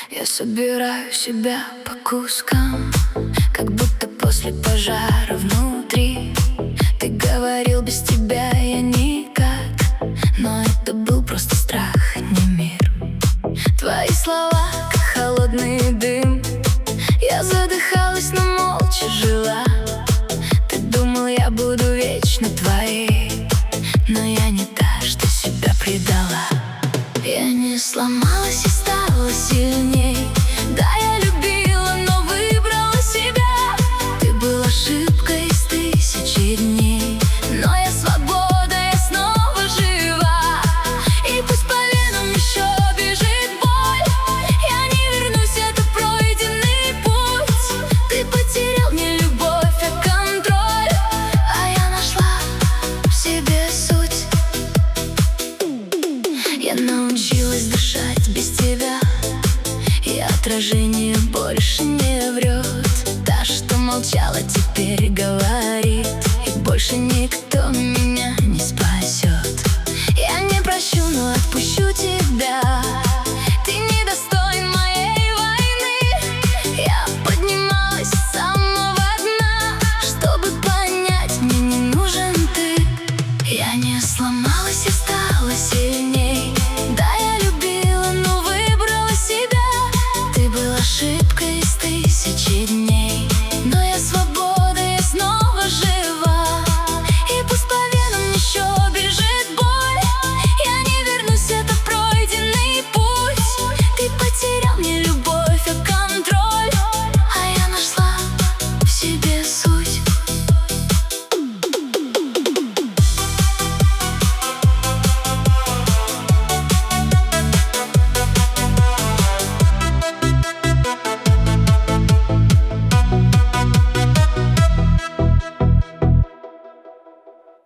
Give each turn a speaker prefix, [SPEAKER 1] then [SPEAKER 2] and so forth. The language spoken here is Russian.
[SPEAKER 1] Я собираю себя по кускам, как будто после пожара внутри. Ты говорил, без тебя я никак, но это был просто страх, не мир. Твои слова, как холодный дым. Я задыхалась, но молча жила. Ты думал, я буду вечно твоей, но я не та, что себя предала. Я не сломалась и стала сильней. Да, я любила, но выбрала себя. Ты был ошибкой из тысячи дней, но я свобода, я снова жива. И пусть по венам еще бежит боль, я не вернусь, это пройденный путь. Ты потерял не любовь, а контроль, а я нашла в себе суть. Я научилась дышать без тебя, и отражение